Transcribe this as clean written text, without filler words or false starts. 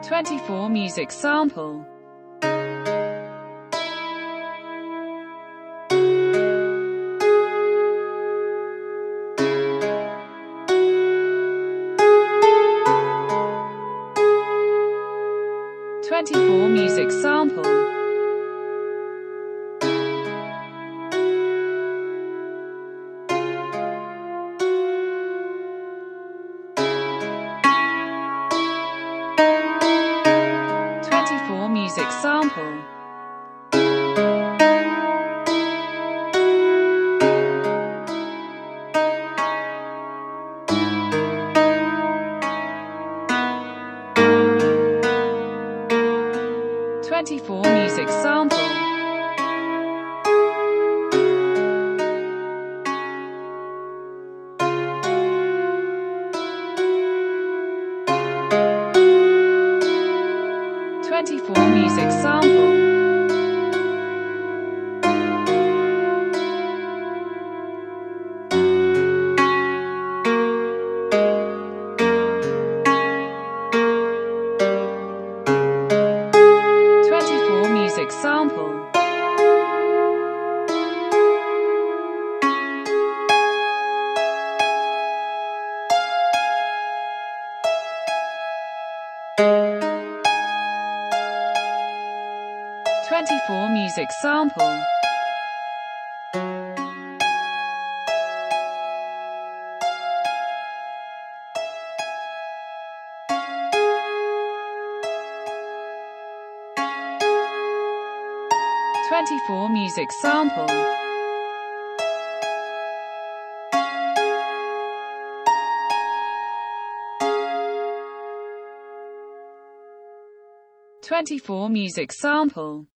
24 music sample. Twenty-four music sample. 24 music sample. 24 music sample. 24 music sample. 24 music sample. 24 music sample. 24 music sample. 24 music sample.